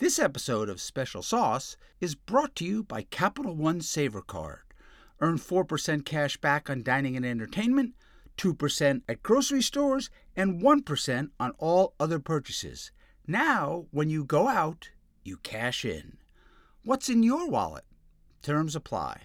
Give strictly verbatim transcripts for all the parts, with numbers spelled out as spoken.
This episode of Special Sauce is brought to you by Capital One Savor Card. Earn four percent cash back on dining and entertainment, two percent at grocery stores, and one percent on all other purchases. Now, when you go out, you cash in. What's in your wallet? Terms apply.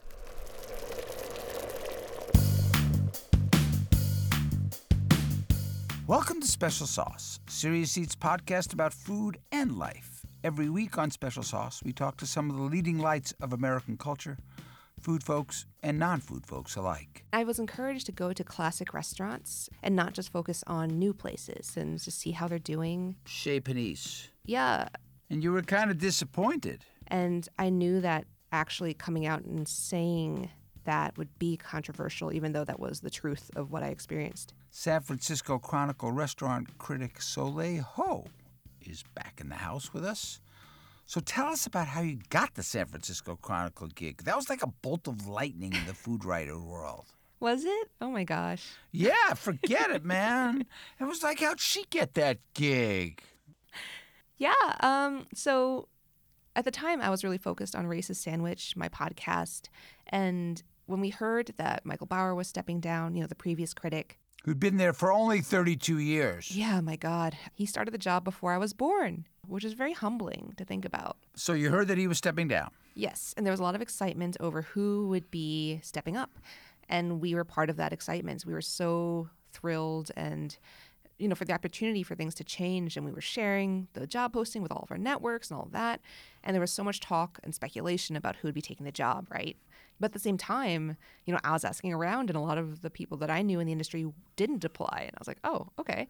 Welcome to Special Sauce, Serious Eats podcast about food and life. Every week on Special Sauce, we talk to some of the leading lights of American culture, food folks and non-food folks alike. I was encouraged to go to classic restaurants and not just focus on new places and just see how they're doing. Chez Panisse. Yeah. And you were kind of disappointed. And I knew that actually coming out and saying that would be controversial, even though that was the truth of what I experienced. San Francisco Chronicle restaurant critic Soleil Ho is back in the house with us. So tell us about how you got the San Francisco Chronicle gig. That was like a bolt of lightning in the food writer world. Was it? Oh my gosh. Yeah, forget it, man. It was like, how'd she get that gig? Yeah, um, so at the time I was really focused on Racist Sandwich, my podcast, and when we heard that Michael Bauer was stepping down, you know, the previous critic, who'd been there for only thirty-two years. Yeah, my God. He started the job before I was born, which is very humbling to think about. So you heard that he was stepping down? Yes, and there was a lot of excitement over who would be stepping up. And we were part of that excitement. We were so thrilled and, you know, for the opportunity for things to change. And we were sharing the job posting with all of our networks and all of that. And there was so much talk and speculation about who would be taking the job, right? But at the same time, you know, I was asking around and a lot of the people that I knew in the industry didn't apply. And I was like, oh, okay.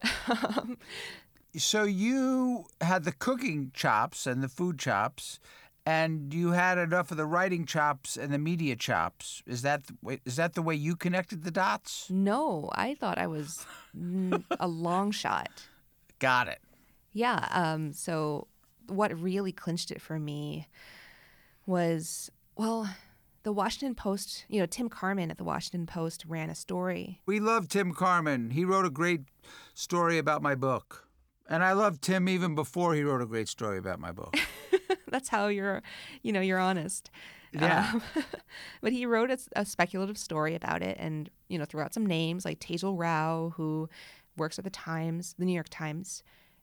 So you had the cooking chops and the food chops, and you had enough of the writing chops and the media chops. Is that is that the way you connected the dots? No, I thought I was a long shot. Got it. Yeah. Um, so what really clinched it for me was, well, the Washington Post, you know, Tim Carman at the Washington Post ran a story. We love Tim Carman. He wrote a great story about my book. And I loved Tim even before he wrote a great story about my book. That's how you're, you know, you're honest. Yeah. Um, but he wrote a, a speculative story about it and, you know, threw out some names like Tejal Rao, who works at the Times, the New York Times,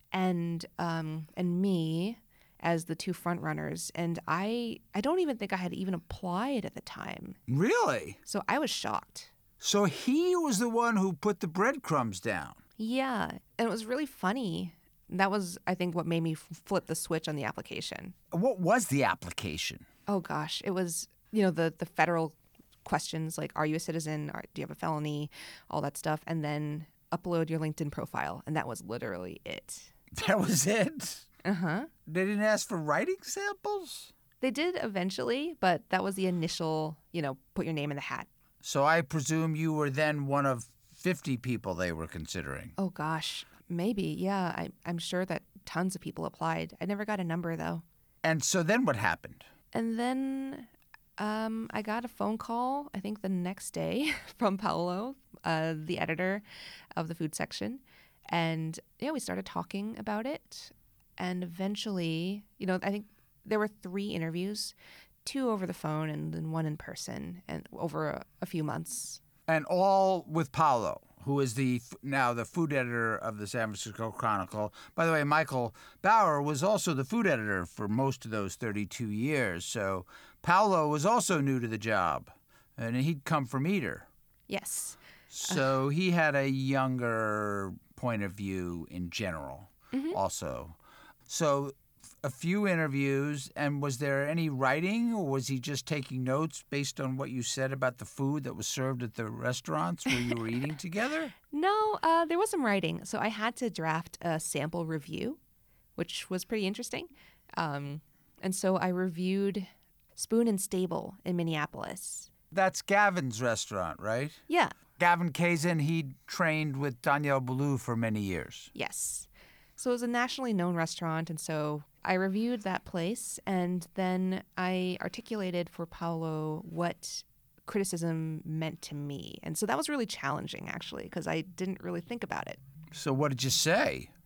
and um, and me as the two front runners. And I, I don't even think I had even applied at the time. Really? So I was shocked. So he was the one who put the breadcrumbs down. Yeah. And it was really funny. That was, I think, what made me f- flip the switch on the application. What was the application? Oh, gosh. It was, you know, the, the federal questions like, are you a citizen? Or, do you have a felony? All that stuff. And then upload your LinkedIn profile. And that was literally it. That was it? Uh-huh. They didn't ask for writing samples? They did eventually, but that was the initial, you know, put your name in the hat. So I presume you were then one of fifty people they were considering. Oh, gosh. Maybe. Yeah. I, I'm sure that tons of people applied. I never got a number, though. And so then what happened? And then um, I got a phone call, I think the next day, from Paolo, uh, the editor of the food section. And, yeah, we started talking about it. And eventually, you know, I think there were three interviews, two over the phone and then one in person, and over a, a few months. And all with Paolo, who is the now the food editor of the San Francisco Chronicle. By the way, Michael Bauer was also the food editor for most of those thirty-two years. So Paolo was also new to the job, and he'd come from Eater. Yes. So uh, he had a younger point of view in general, mm-hmm. also. So a few interviews, and was there any writing, or was he just taking notes based on what you said about the food that was served at the restaurants where you were eating together? No, uh, there was some writing. So I had to draft a sample review, which was pretty interesting. Um, and so I reviewed Spoon and Stable in Minneapolis. That's Gavin's restaurant, right? Yeah. Gavin Kazin, he trained with Danielle Boulou for many years. Yes. So it was a nationally known restaurant, and so I reviewed that place, and then I articulated for Paolo what criticism meant to me. And so that was really challenging, actually, because I didn't really think about it. So what did you say?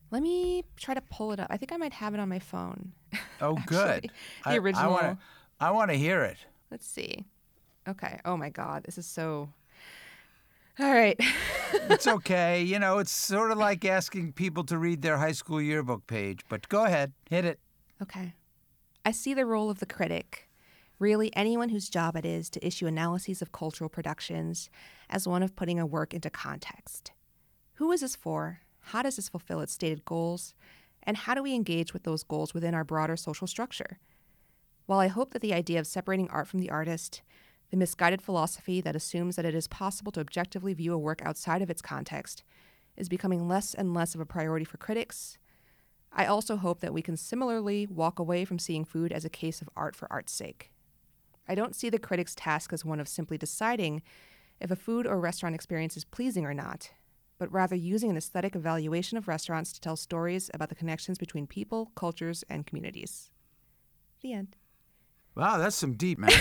Let me try to pull it up. I think I might have it on my phone. Oh, good. The original. I want to I want to hear it. Let's see. Okay. Oh, my God. This is so... All right. It's okay. You know, it's sort of like asking people to read their high school yearbook page. But go ahead. Hit it. Okay. I see the role of the critic, really anyone whose job it is to issue analyses of cultural productions, as one of putting a work into context. Who is this for? How does this fulfill its stated goals? And how do we engage with those goals within our broader social structure? While I hope that the idea of separating art from the artist, the misguided philosophy that assumes that it is possible to objectively view a work outside of its context, is becoming less and less of a priority for critics, I also hope that we can similarly walk away from seeing food as a case of art for art's sake. I don't see the critic's task as one of simply deciding if a food or restaurant experience is pleasing or not, but rather using an aesthetic evaluation of restaurants to tell stories about the connections between people, cultures, and communities. The end. Wow, that's some deep, man.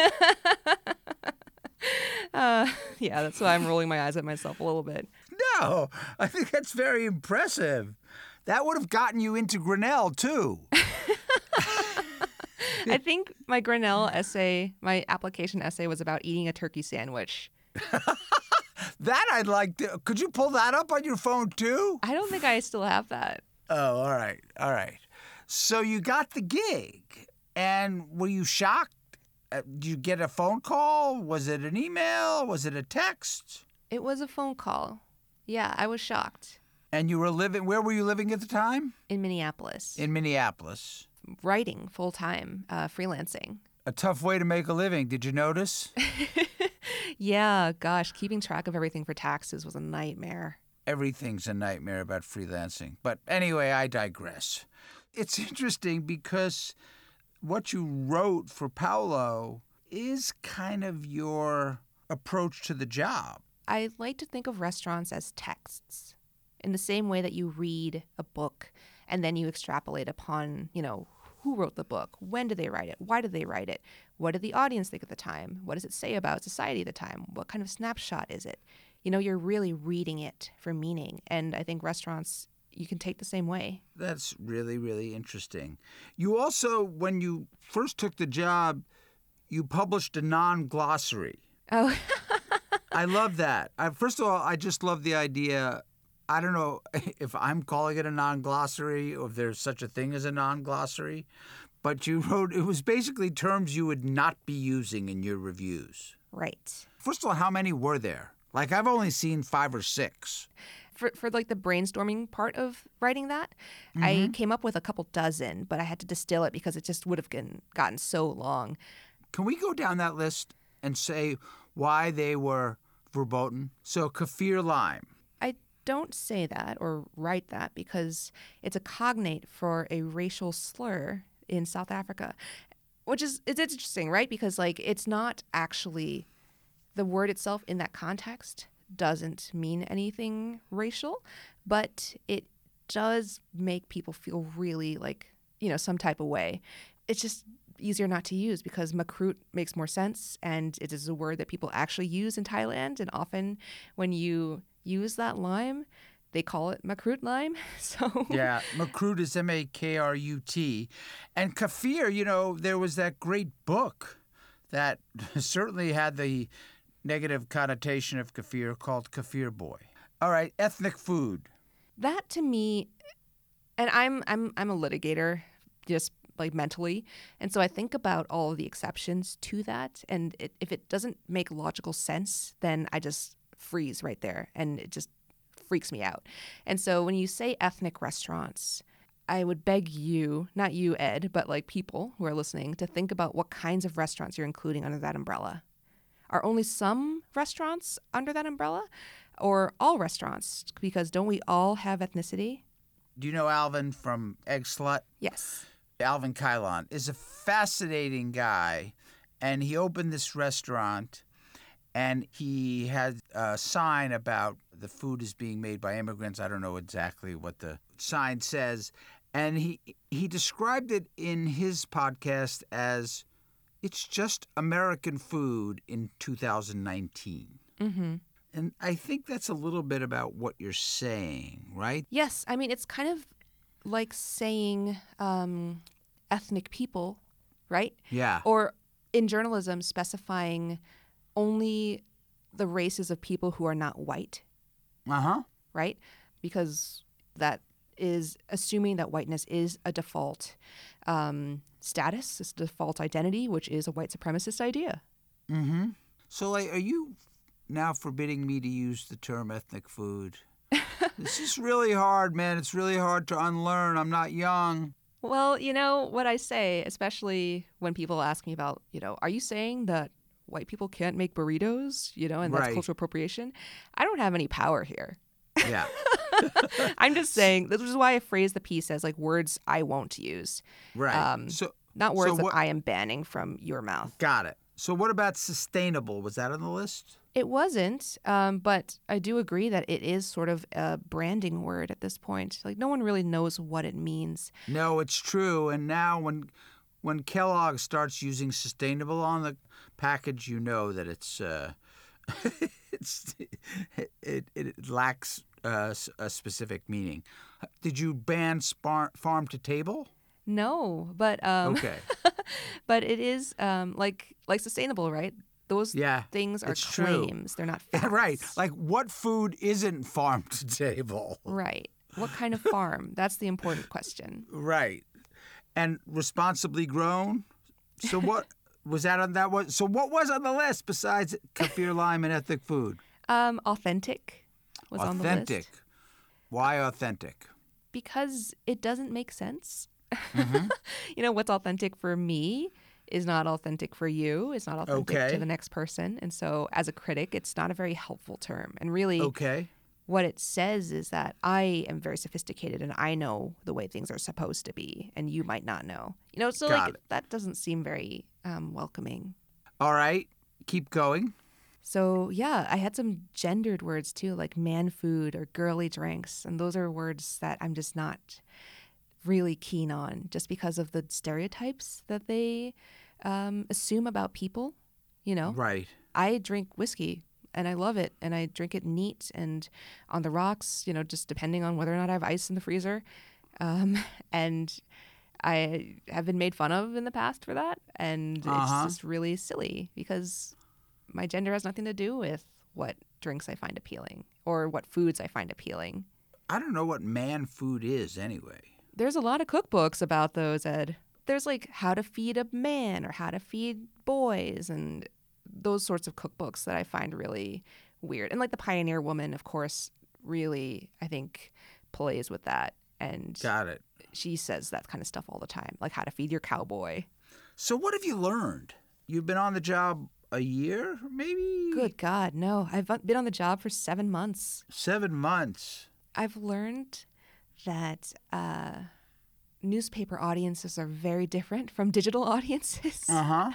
uh, yeah, that's why I'm rolling my eyes at myself a little bit. No, I think that's very impressive. That would have gotten you into Grinnell, too. I think my Grinnell essay, my application essay was about eating a turkey sandwich. That I'd like to... Could you pull that up on your phone, too? I don't think I still have that. Oh, all right, all right. So you got the gig, and were you shocked? Uh, did you get a phone call? Was it an email? Was it a text? It was a phone call. Yeah, I was shocked. And you were living... Where were you living at the time? In Minneapolis. In Minneapolis. Writing full-time, uh, freelancing. A tough way to make a living. Did you notice? Yeah, gosh, keeping track of everything for taxes was a nightmare. Everything's a nightmare about freelancing. But anyway, I digress. It's interesting because what you wrote for Paulo is kind of your approach to the job. I like to think of restaurants as texts, in the same way that you read a book and then you extrapolate upon, you know, who wrote the book? When did they write it? Why did they write it? What did the audience think at the time? What does it say about society at the time? What kind of snapshot is it? You know, you're really reading it for meaning. And I think restaurants, you can take the same way. That's really, really interesting. You also, when you first took the job, you published a non-glossary. Oh, I love that. I, first of all, I just love the idea. I don't know if I'm calling it a non-glossary or if there's such a thing as a non-glossary, but you wrote, it was basically terms you would not be using in your reviews. right. First of all, how many were there? Like, I've only seen five or six. For, for like the brainstorming part of writing that, Mm-hmm. I came up with a couple dozen, but I had to distill it because it just would have gotten, gotten so long. Can we go down that list and say why they were verboten? So, kaffir lime. I don't say that or write that because it's a cognate for a racial slur in South Africa, which is it's interesting, right? Because like it's not actually the word itself in that context doesn't mean anything racial, but it does make people feel really like, you know, some type of way. It's just easier not to use because makrut makes more sense, and it is a word that people actually use in Thailand, and often when you use that lime, they call it makrut lime. So Yeah, makrut is M A K R U T. And kaffir, you know, there was that great book that certainly had the negative connotation of kaffir called Kaffir Boy. All right, ethnic food. that to me, and I'm I'm I'm a litigator, just like mentally, and so I think about all of the exceptions to that, and it, if it doesn't make logical sense, then I just freeze right there, and it just freaks me out. And so when you say ethnic restaurants, I would beg you, not you, Ed, but like people who are listening, to think about what kinds of restaurants you're including under that umbrella. Are only some restaurants under that umbrella, or all restaurants? Because don't we all have ethnicity? Do you know Alvin from Egg Slut? Yes. Alvin Kylon is a fascinating guy, and he opened this restaurant, and he had a sign about the food is being made by immigrants. I don't know exactly what the sign says, and he he described it in his podcast as it's just American food in two thousand nineteen. Mm-hmm. And I think that's a little bit about what you're saying, right? Yes, I mean, it's kind of like saying um, ethnic people, right? Yeah. Or in journalism, specifying only the races of people who are not white, Uh-huh. right? Because that is assuming that whiteness is a default um, status, it's a default identity, which is a white supremacist idea. Mm-hmm. So, like, are you now forbidding me to use the term ethnic food? This is really hard, man. It's really hard to unlearn. I'm not young. Well, you know what I say, especially when people ask me about, you know, are you saying that white people can't make burritos, you know, and that's Right. cultural appropriation? I don't have any power here. Yeah. I'm just saying, this is why I phrase the piece as like words I won't use, Right. Um, so, not words so what, that I am banning from your mouth. Got it. So, what about sustainable? Was that on the list? It wasn't, um, but I do agree that it is sort of a branding word at this point. Like no one really knows what it means. No, it's true. And now, when when Kellogg starts using sustainable on the package, you know that it's uh, it's it, it lacks uh, a specific meaning. Did you ban spar- farm to table? No, but um, Okay. but it is um, like like sustainable, right? Those Yeah, things are it's true. claims; they're not facts. Right. Like, what food isn't farm to table? Right. What kind of farm? That's the important question. Right. And responsibly grown. So what was that on that one? So what was on the list besides kaffir lime and ethnic food? Um, authentic was on the Authentic. list Why authentic? because it doesn't make sense. Mm-hmm. You know, what's authentic for me is not authentic for you. It's not authentic Okay. to the next person. And so as a critic, it's not a very helpful term. And really Okay. what it says is that I am very sophisticated and I know the way things are supposed to be and you might not know. You know, so Got like it. that doesn't seem very um, welcoming. All right. Keep going. So yeah, I had some gendered words too, like man food or girly drinks. And those are words that I'm just not really keen on just because of the stereotypes that they um, assume about people. You know, Right. I drink whiskey and I love it and I drink it neat and on the rocks, you know, just depending on whether or not I have ice in the freezer. Um, and I have been made fun of in the past for that. And Uh-huh. it's just really silly because my gender has nothing to do with what drinks I find appealing or what foods I find appealing. I don't know what man food is anyway. There's a lot of cookbooks about those, Ed. There's like how to feed a man or how to feed boys and those sorts of cookbooks that I find really weird. And like the Pioneer Woman, of course, really, I think, plays with that. And Got it. she says that kind of stuff all the time, like how to feed your cowboy. So what have you learned? You've been on the job a year, maybe? Good God, no. I've been on the job for seven months. Seven months. I've learned that uh, newspaper audiences are very different from digital audiences. Uh-huh.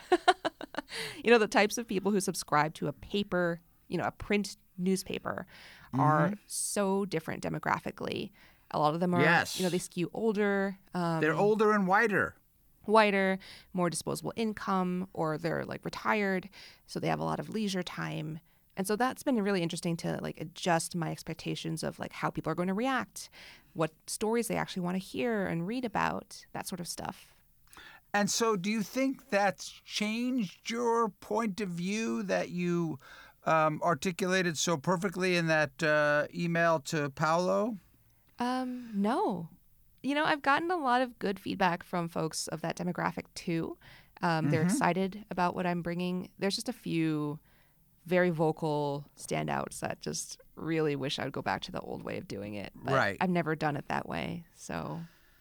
You know, the types of people who subscribe to a paper, you know, a print newspaper are so different demographically. A lot of them are, Yes. you know, they skew older, um, They're older and whiter. whiter, more disposable income, or they're like retired, so they have a lot of leisure time. And so that's been really interesting to like adjust my expectations of like how people are going to react, what stories they actually want to hear and read about, that sort of stuff. And so do you think that's changed your point of view that you um, articulated so perfectly in that uh, email to Paolo? Um, no. You know, I've gotten a lot of good feedback from folks of that demographic too. Um, they're excited about what I'm bringing. There's just a few very vocal standouts that just really wish I would go back to the old way of doing it. But Right. I've never done it that way. So,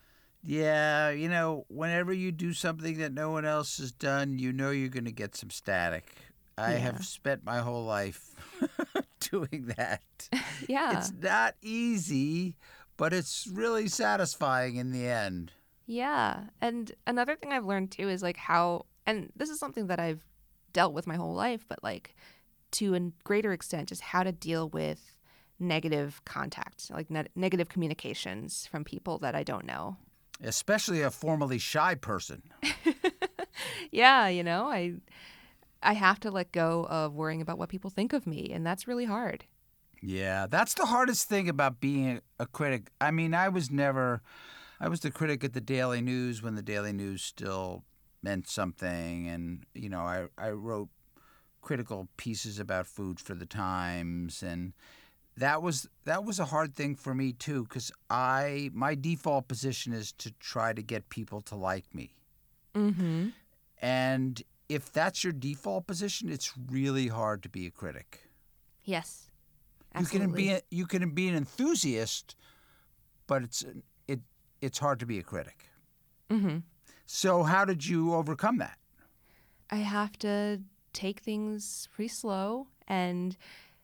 Yeah, you know, whenever you do something that no one else has done, you know you're going to get some static. I Yeah. have spent my whole life doing that. yeah. It's not easy, but it's really satisfying in the end. Yeah. And another thing I've learned too is like how, and this is something that I've dealt with my whole life, but like to a greater extent, just how to deal with negative contact, like ne- negative communications from people that I don't know. Especially a formerly shy person. Yeah, you know, I I have to let go of worrying about what people think of me, and that's really hard. Yeah, that's the hardest thing about being a critic. I mean, I was never, I was the critic at the Daily News when the Daily News still meant something. And, you know, I, I wrote critical pieces about food for the Times. And that was that was a hard thing for me, too, because I, my default position is to try to get people to like me. Mm-hmm. And if that's your default position, it's really hard to be a critic. Yes. You can Absolutely. be a, you can be an enthusiast, but it's it it's hard to be a critic. Mm-hmm. So how did you overcome that? I have to take things pretty slow and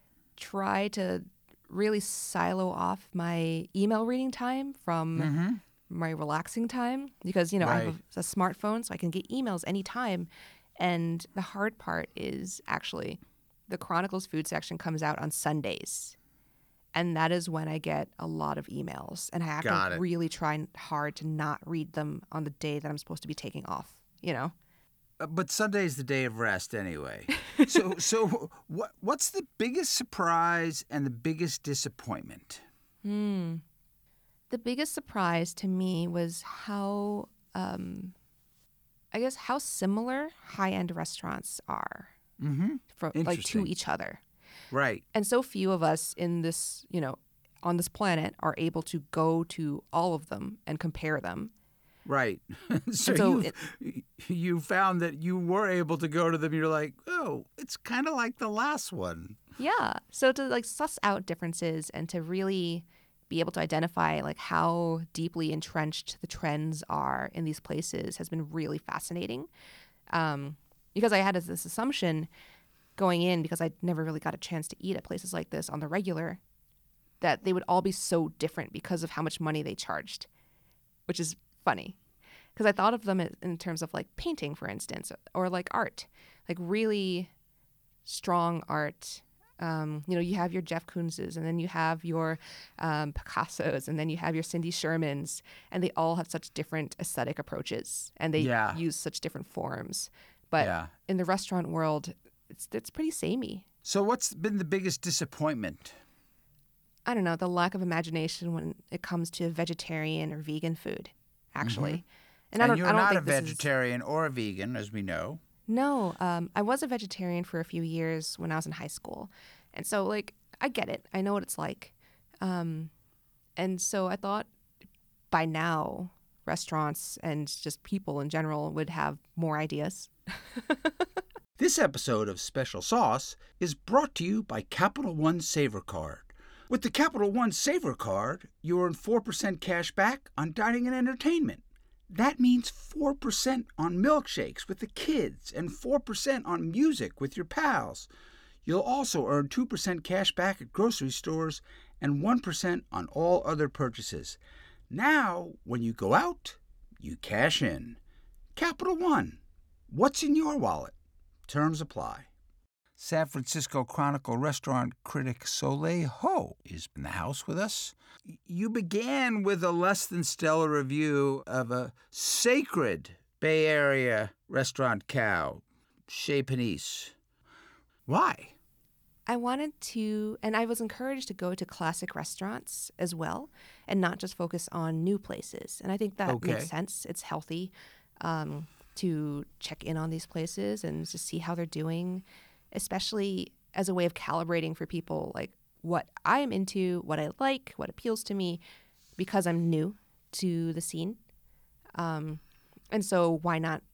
try to really silo off my email reading time from Mm-hmm. my relaxing time because, you know, I Right. have a, a smartphone, so I can get emails anytime. And the hard part is actually the Chronicles food section comes out on Sundays. And that is when I get a lot of emails. And I have Got to it. really try hard to not read them on the day that I'm supposed to be taking off, you know? Uh, But Sunday's the day of rest anyway. so so what what's the biggest surprise and the biggest disappointment? Hmm. The biggest surprise to me was how, um, I guess, how similar high-end restaurants are Mm-hmm. from like to Interesting. each other. Right. And so few of us in this, you know, on this planet are able to go to all of them and compare them. Right. so so you you found that you were able to go to them. You're like, oh, it's kind of like the last one. Yeah. So to like suss out differences and to really be able to identify like how deeply entrenched the trends are in these places has been really fascinating. Um, because I had this assumption going in, because I never really got a chance to eat at places like this on the regular, that they would all be so different because of how much money they charged, which is funny. Because I thought of them in terms of like painting, for instance, or like art, like really strong art. Um, you know, you have your Jeff Koonzes, and then you have your um, Picassos, and then you have your Cindy Shermans, and they all have such different aesthetic approaches, and they Yeah. use such different forms. But Yeah. in the restaurant world, it's it's pretty samey. So what's been the biggest disappointment? I don't know, the lack of imagination when it comes to vegetarian or vegan food, actually. And, I And don't, you're I don't not think a this is- vegetarian or a vegan, as we know. No, um, I was a vegetarian for a few years when I was in high school. And so, like, I get it. I know what it's like. Um, and so I thought by now, restaurants and just people in general would have more ideas. This episode of Special Sauce is brought to you by Capital One Saver Card. With the Capital One Saver Card, you earn four percent cash back on dining and entertainment. That means four percent on milkshakes with the kids and four percent on music with your pals. You'll also earn two percent cash back at grocery stores and one percent on all other purchases. Now, when you go out, you cash in. Capital One. What's in your wallet? Terms apply. San Francisco Chronicle restaurant critic Soleil Ho is in the house with us. You began with a less than stellar review of a sacred Bay Area restaurant cow, Chez Panisse. Why? I wanted to, and I was encouraged to go to classic restaurants as well and not just focus on new places. And I think that Okay. makes sense. It's healthy um, to check in on these places and just see how they're doing, especially as a way of calibrating for people like what I'm into, what I like, what appeals to me, because I'm new to the scene. Um, and so why not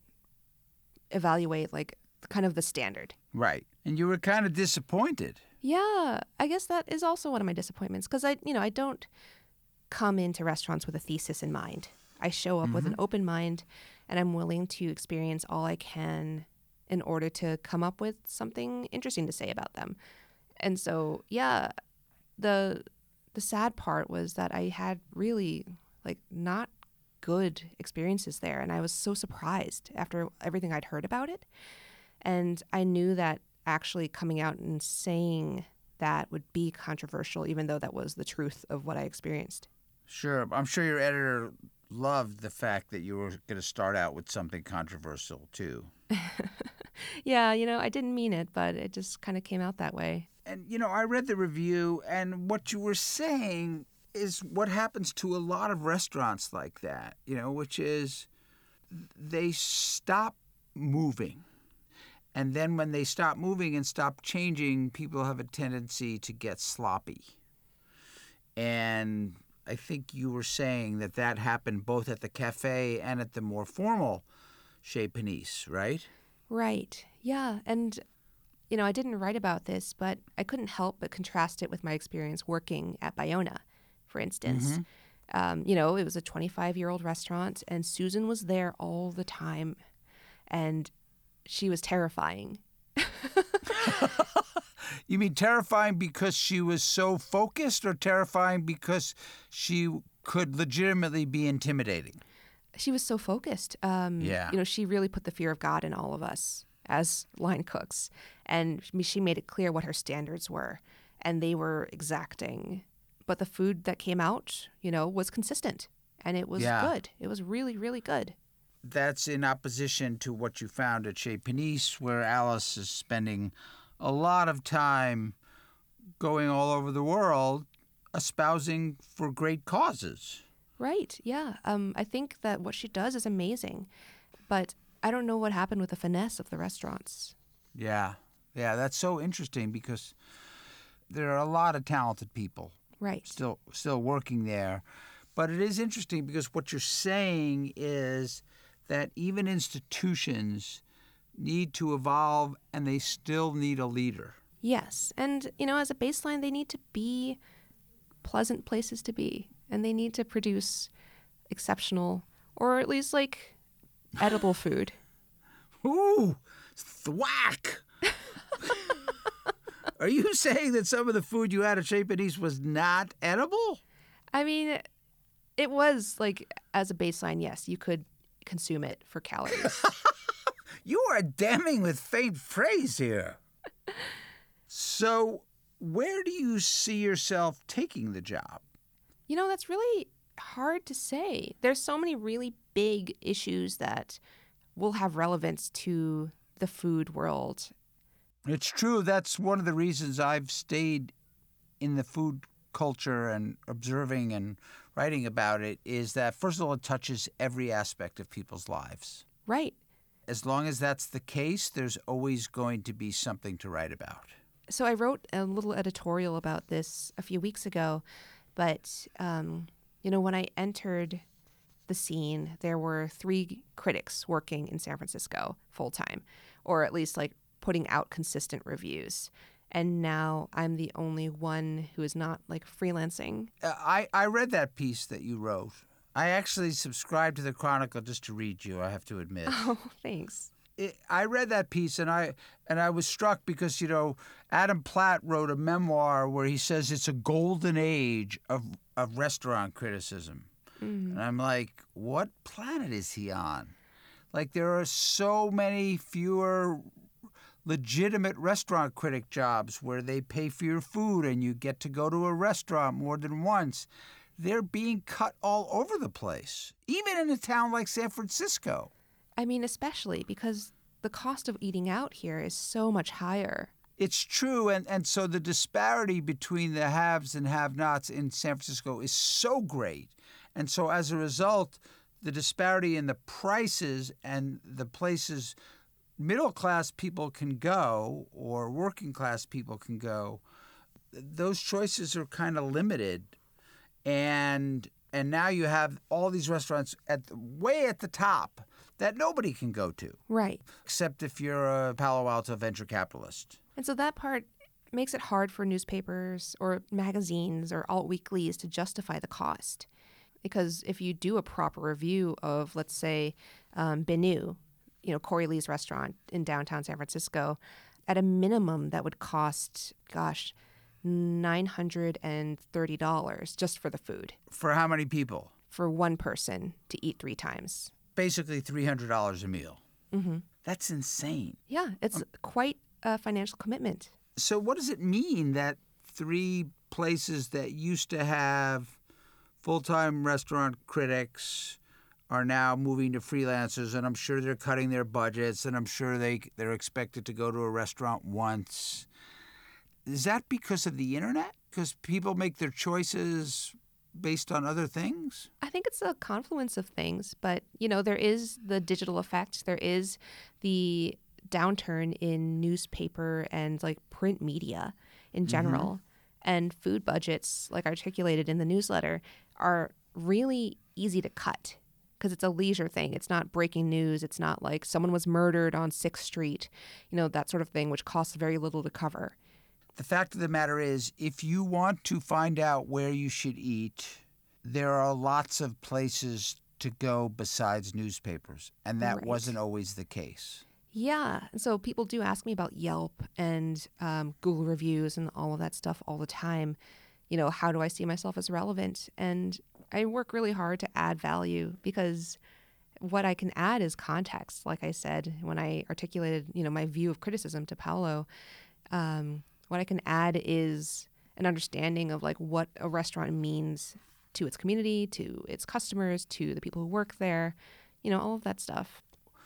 evaluate like kind of the standard? Right. And you were kind of disappointed. Yeah, I guess that is also one of my disappointments because I, you know, I don't come into restaurants with a thesis in mind. I show up with an open mind, and I'm willing to experience all I can in order to come up with something interesting to say about them. And so, yeah, the the sad part was that I had really like not good experiences there, and I was so surprised after everything I'd heard about it. And I knew that actually coming out and saying that would be controversial, even though that was the truth of what I experienced. Sure. I'm sure your editor loved the fact that you were going to start out with something controversial, too. Yeah, you know, I didn't mean it, but it just kind of came out that way. And, you know, I read the review, and what you were saying is what happens to a lot of restaurants like that, you know, which is they stop moving. And then when they stop moving and stop changing, people have a tendency to get sloppy. And I think you were saying that that happened both at the cafe and at the more formal Chez Panisse, right? Right. Yeah. And, you know, I didn't write about this, but I couldn't help but contrast it with my experience working at Bayona, for instance. Mm-hmm. Um, you know, it was a twenty-five-year-old restaurant, and Susan was there all the time. And she was terrifying. You mean terrifying because she was so focused, or terrifying because she could legitimately be intimidating? She was so focused. Um, Yeah. You know, she really put the fear of God in all of us as line cooks. And she made it clear what her standards were. And they were exacting. But the food that came out, you know, was consistent. And it was Yeah. good. It was really, really good. That's in opposition to what you found at Chez Panisse, where Alice is spending a lot of time going all over the world espousing for great causes. Right. Yeah. Um, I think that what she does is amazing. But I don't know what happened with the finesse of the restaurants. Yeah. Yeah, that's so interesting because there are a lot of talented people Right. still still working there. But it is interesting because what you're saying is that even institutions need to evolve, and they still need a leader. Yes. And, you know, as a baseline, they need to be pleasant places to be. And they need to produce exceptional, or at least like edible food. Ooh, thwack! Are you saying that some of the food you had at Chez Panisse was not edible? I mean, it was like, as a baseline, yes, you could consume it for calories. You are damning with faint praise here. So, where do you see yourself taking the job? You know, that's really hard to say. There's so many really big issues that will have relevance to the food world. It's true. That's one of the reasons I've stayed in the food culture and observing and writing about it is that, first of all, it touches every aspect of people's lives. Right. As long as that's the case, there's always going to be something to write about. So I wrote a little editorial about this a few weeks ago, but, um, you know, when I entered the scene, there were three critics working in San Francisco full time, or at least like putting out consistent reviews. And now I'm the only one who is not like freelancing. Uh, I, I read that piece that you wrote. I actually subscribed to the Chronicle just to read you, I have to admit. Oh, thanks. It, I read that piece and I and I was struck because, you know, Adam Platt wrote a memoir where he says it's a golden age of, of restaurant criticism. Mm. And I'm like, what planet is he on? Like, there are so many fewer legitimate restaurant critic jobs where they pay for your food and you get to go to a restaurant more than once. They're being cut all over the place, even in a town like San Francisco. I mean, especially because the cost of eating out here is so much higher. It's true, and, and so the disparity between the haves and have-nots in San Francisco is so great. And so as a result, the disparity in the prices and the places middle-class people can go or working-class people can go, those choices are kind of limited. And and now you have all these restaurants at the, way at the top that nobody can go to. Right. Except if you're a Palo Alto venture capitalist. And so that part makes it hard for newspapers or magazines or alt weeklies to justify the cost. Because if you do a proper review of, let's say, um, Benu, you know, Corey Lee's restaurant in downtown San Francisco, at a minimum that would cost, gosh, nine hundred thirty dollars just for the food. For how many people? For one person to eat three times. Basically three hundred dollars a meal. Mm-hmm. That's insane. Yeah, it's quite a financial commitment. So what does it mean that three places that used to have full-time restaurant critics are now moving to freelancers, and I'm sure they're cutting their budgets, and I'm sure they they're expected to go to a restaurant once. Is that because of the internet? Because people make their choices based on other things? I think it's a confluence of things, but you know, there is the digital effect. There is the downturn in newspaper and like print media in general. Mm-hmm. And food budgets, like articulated in the newsletter, are really easy to cut because it's a leisure thing. It's not breaking news. It's not like someone was murdered on sixth street, you know, that sort of thing, which costs very little to cover. The fact of the matter is, if you want to find out where you should eat, there are lots of places to go besides newspapers, and that Right. wasn't always the case. Yeah. So people do ask me about Yelp and um, Google reviews and all of that stuff all the time. You know, how do I see myself as relevant? And I work really hard to add value because what I can add is context. Like I said, when I articulated, you know, my view of criticism to Paolo, um, what I can add is an understanding of like what a restaurant means to its community, to its customers, to the people who work there, you know, all of that stuff.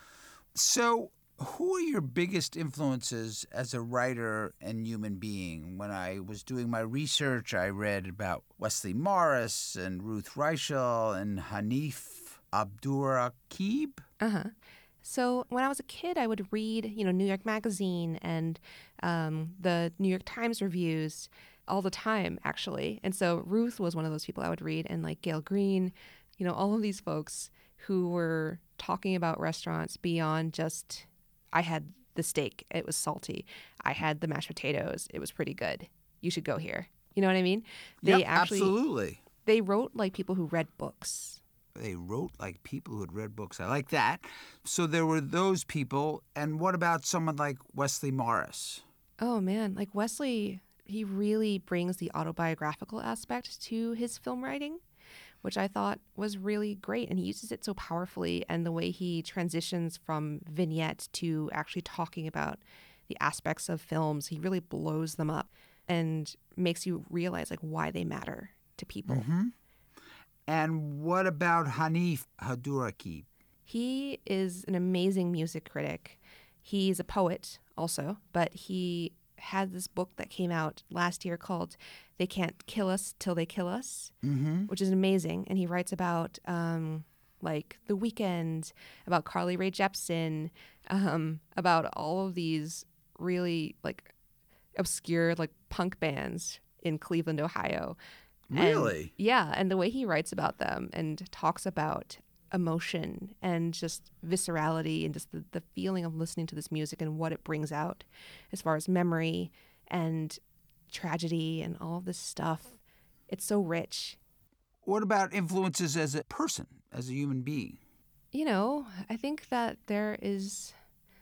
So, who are your biggest influences as a writer and human being? When I was doing my research, I read about Wesley Morris and Ruth Reichel and Hanif Abdurraqib. Uh-huh. So when I was a kid, I would read, you know, New York Magazine and um, the New York Times reviews all the time, actually. And so Ruth was one of those people I would read, and like Gail Green, you know, all of these folks who were talking about restaurants beyond just, I had the steak, it was salty. I had the mashed potatoes, it was pretty good. You should go here. You know what I mean? They Yep, actually, absolutely. They wrote like people who read books. They wrote like people who had read books. I like that. So there were those people. And what about someone like Wesley Morris? Oh, man. Like Wesley, he really brings the autobiographical aspect to his film writing, which I thought was really great. And he uses it so powerfully. And the way he transitions from vignette to actually talking about the aspects of films, he really blows them up and makes you realize like why they matter to people. Mm-hmm. And what about Hanif Abdurraqib? He is an amazing music critic. He's a poet also, but he had this book that came out last year called They Can't Kill Us Till They Kill Us, Mm-hmm. which is amazing. And he writes about um, like The Weeknd, about Carly Rae Jepsen, um, about all of these really like obscure like punk bands in Cleveland, Ohio. Really? And, yeah, and the way he writes about them and talks about emotion and just viscerality and just the, the feeling of listening to this music and what it brings out as far as memory and tragedy and all of this stuff. It's so rich. What about influences as a person, as a human being? You know, I think that there is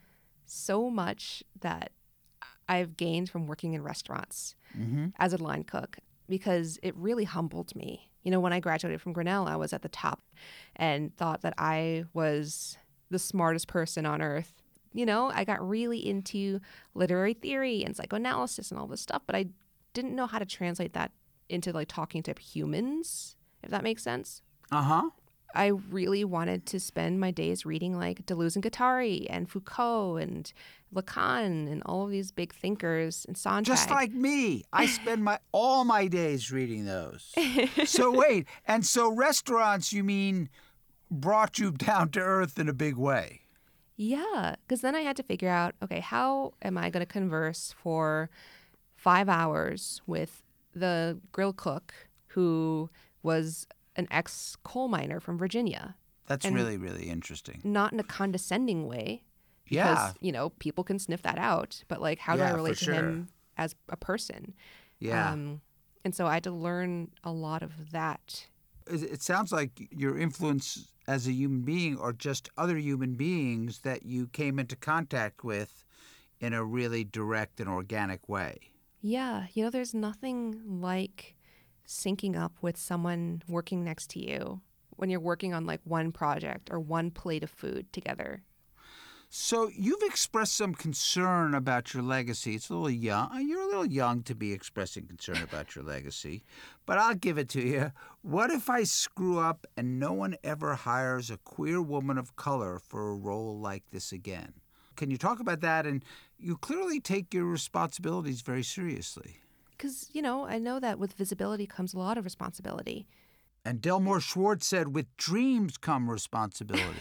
so much that I've gained from working in restaurants Mm-hmm. as a line cook, because it really humbled me. You know, when I graduated from Grinnell, I was at the top and thought that I was the smartest person on earth. You know, I got really into literary theory and psychoanalysis and all this stuff, but I didn't know how to translate that into like talking to humans, if that makes sense. Uh-huh. I really wanted to spend my days reading like Deleuze and Guattari and Foucault and Lacan and all of these big thinkers and Sontag. Just like me. I spend my all my days reading those. So wait, and so restaurants, you mean, brought you down to earth in a big way? Yeah, because then I had to figure out, okay, how am I going to converse for five hours with the grill cook who was an ex-coal miner from Virginia? That's And- really, really interesting. Not in a condescending way, because, Yeah. you know, people can sniff that out. But, like, how do Yeah, I for relate to sure. him as a person? Yeah. Um, and so I had to learn a lot of that. It it sounds like your influence as a human being or just other human beings that you came into contact with in a really direct and organic way. Yeah, you know, there's nothing like syncing up with someone working next to you when you're working on like one project or one plate of food together. So you've expressed some concern about your legacy. It's a little young. You're a little young to be expressing concern about your legacy, but I'll give it to you. What if I screw up and no one ever hires a queer woman of color for a role like this again? Can you talk about that? And you clearly take your responsibilities very seriously. Because, you know, I know that with visibility comes a lot of responsibility. And Delmore Schwartz said, with dreams come responsibility.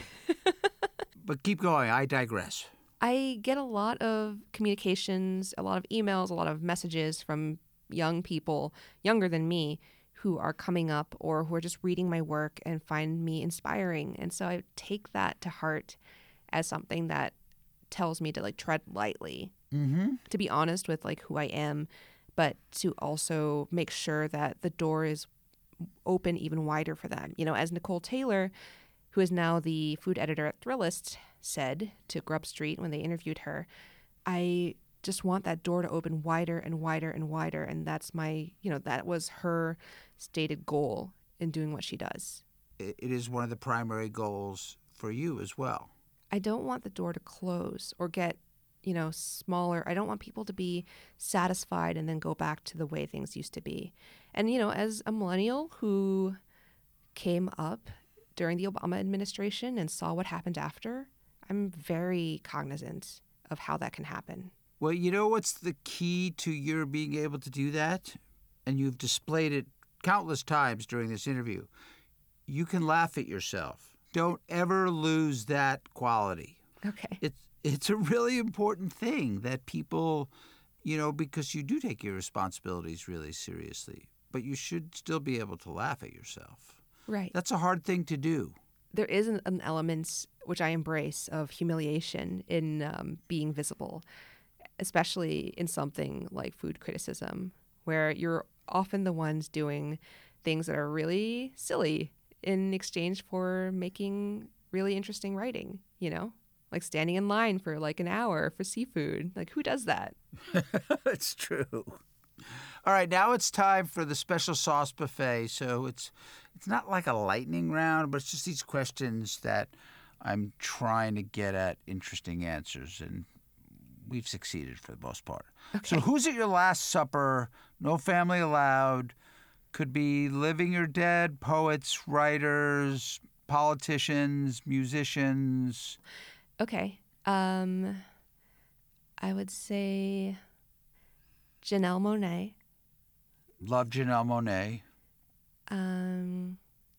But keep going. I digress. I get a lot of communications, a lot of emails, a lot of messages from young people, younger than me, who are coming up or who are just reading my work and find me inspiring. And so I take that to heart as something that tells me to like tread lightly, Mm-hmm. to be honest with like who I am, but to also make sure that the door is open even wider for them. You know, as Nicole Taylor, who is now the food editor at Thrillist, said to Grub Street when they interviewed her, I just want that door to open wider and wider and wider. And that's my, you know, that was her stated goal in doing what she does. It is one of the primary goals for you as well. I don't want the door to close or get, you know, smaller. I don't want people to be satisfied and then go back to the way things used to be. And, you know, as a millennial who came up during the Obama administration and saw what happened after, I'm very cognizant of how that can happen. Well, you know what's the key to your being able to do that? And you've displayed it countless times during this interview. You can laugh at yourself. Don't ever lose that quality. Okay. It's it's a really important thing that people, you know, because you do take your responsibilities really seriously, but you should still be able to laugh at yourself. Right. That's a hard thing to do. There is an, an element, which I embrace, of humiliation in um, being visible, especially in something like food criticism, where you're often the ones doing things that are really silly in exchange for making really interesting writing, you know? Like standing in line for like an hour for seafood. Like, who does that? It's true. All right, now it's time for the special sauce buffet. So it's it's not like a lightning round, but it's just these questions that I'm trying to get at interesting answers, and we've succeeded for the most part. Okay. So who's at your last supper? No family allowed. Could be living or dead, poets, writers, politicians, musicians. Okay. Um, I would say Janelle Monáe. Love Janelle Monáe. Um,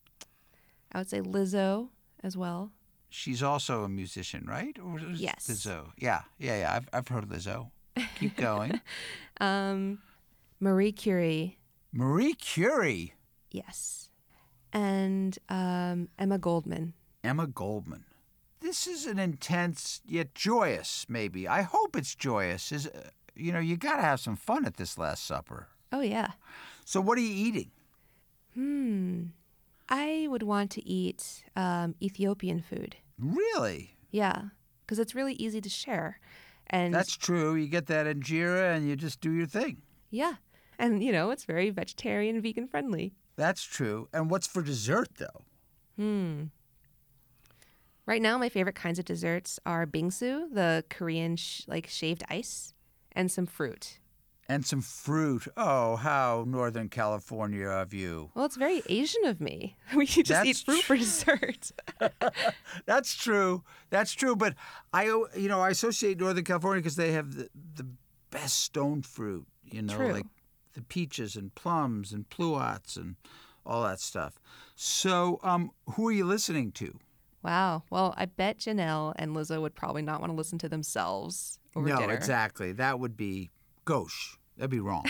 I would say Lizzo as well. She's also a musician, right? Or is Yes. Lizzo. Yeah, yeah, yeah. I've I've heard Lizzo. Keep going. um, Marie Curie. Marie Curie. Yes. And um, Emma Goldman. Emma Goldman. This is an intense yet joyous, maybe. I hope it's joyous. Is uh, you know, you got to have some fun at this Last Supper. Oh, yeah. So what are you eating? Hmm. I would want to eat um, Ethiopian food. Really? Yeah, because it's really easy to share. And That's true. You get that injera and you just do your thing. yeah. And, you know, it's very vegetarian and vegan friendly. That's true. And what's for dessert, though? Hmm. Right now, my favorite kinds of desserts are bingsu, the Korean sh- like shaved ice, and some fruit. And some fruit. Oh, how Northern California of you. Well, it's very Asian of me. We just That's eat fruit for dessert. That's true. That's true. But I, you know, I associate Northern California because they have the, the best stone fruit. You know, True. like the peaches and plums and pluots and all that stuff. So, um, who are you listening to? Wow. Well, I bet Janelle and Lizzo would probably not want to listen to themselves over no, dinner. exactly. That would be gauche. That'd be wrong.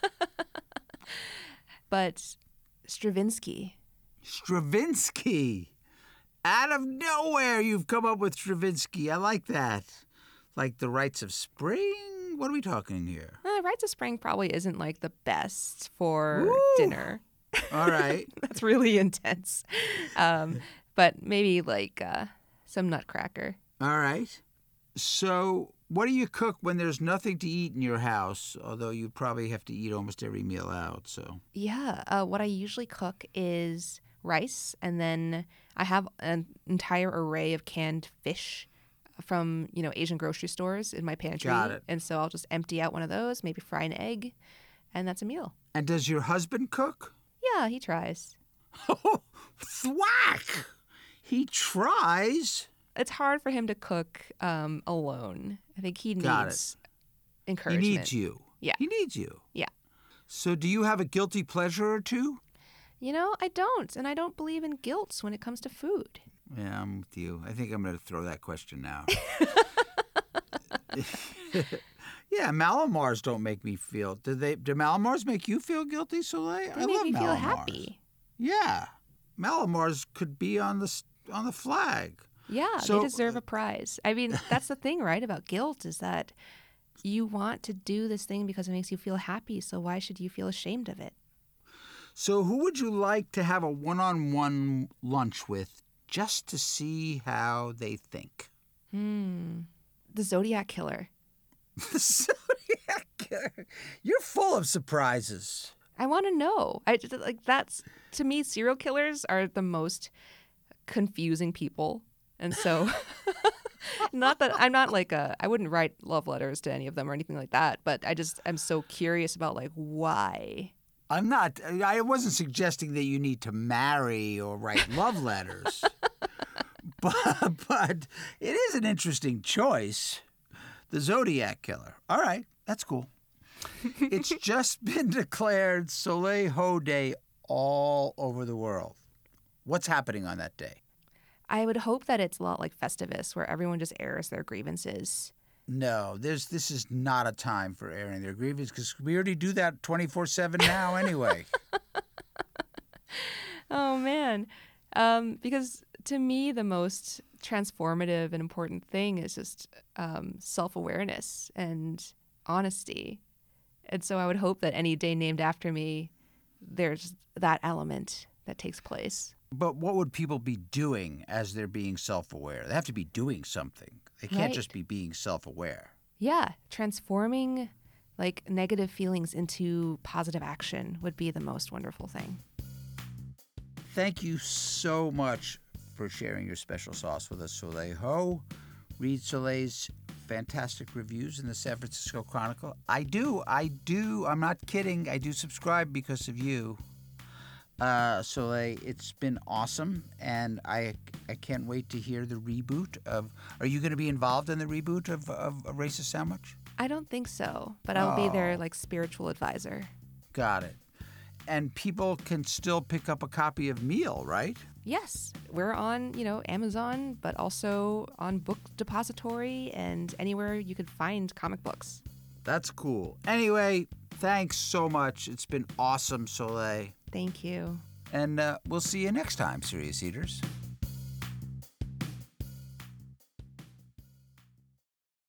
But Stravinsky. Stravinsky. Out of nowhere, you've come up with Stravinsky. I like that. Like the Rites of Spring? What are we talking here? Uh, Rites of Spring probably isn't like the best for Woo! dinner. All right. That's really intense. Um, but maybe like uh, some Nutcracker. All right. So, what do you cook when there's nothing to eat in your house? Although you probably have to eat almost every meal out. So, Yeah. Uh, what I usually cook is rice, and then I have an entire array of canned fish from, you know, Asian grocery stores in my pantry. Got it. And so I'll just empty out one of those, maybe fry an egg, and that's a meal. And does your husband cook? Yeah, he tries. Oh, thwack! He tries. It's hard for him to cook um, alone. I think he Got needs He encouragement. needs you. Yeah. He needs you. Yeah. So do you have a guilty pleasure or two? You know, I don't, and I don't believe in guilt when it comes to food. Yeah, I'm with you. I think I'm going to throw that question out. Yeah, Malamars don't make me feel. Do they? Do Malamars make you feel guilty, Soleil? They I make love me Malamars. feel happy. Yeah, Malamars could be on the s- on the flag. Yeah, So- they deserve a prize. I mean, that's the thing, right, about guilt is that you want to do this thing because it makes you feel happy, so why should you feel ashamed of it? So, who would you like to have a one-on-one lunch with, just to see how they think? Hmm. The Zodiac Killer. The Zodiac Killer. You're full of surprises. I want to know. I just, like that's to me, serial killers are the most confusing people, and so not that I'm not like a I wouldn't write love letters to any of them or anything like that, but I just I'm so curious about like why. I'm not. I wasn't suggesting that you need to marry or write love letters, but but it is an interesting choice. The Zodiac Killer. All right, that's cool. It's just been declared Soleil Ho Day all over the world. What's happening on that day? I would hope that it's a lot like Festivus, where everyone just airs their grievances. No, there's. This is not a time for airing their grievances because we already do that twenty-four seven now anyway. Oh man, um, because to me the most transformative and important thing is just um, self-awareness and honesty. And so I would hope that any day named after me, there's that element that takes place. But what would people be doing as they're being self-aware? They have to be doing something. They can't Right. just be being self-aware. Yeah, transforming like negative feelings into positive action would be the most wonderful thing. Thank you so much for sharing your special sauce with us, Soleil Ho. Read Soleil's fantastic reviews in the San Francisco Chronicle. I do, I do, I'm not kidding. I do subscribe because of you. Uh, Soleil, it's been awesome, and I I can't wait to hear the reboot of... Are you going to be involved in the reboot of, of A Racist Sandwich? I don't think so, but I'll be their Oh. like spiritual advisor. Got it. And people can still pick up a copy of Meal, right? Yes, we're on, you know, Amazon, but also on Book Depository and anywhere you could find comic books. That's cool. Anyway, thanks so much. It's been awesome, Soleil. Thank you. And uh, we'll see you next time, Serious Eaters.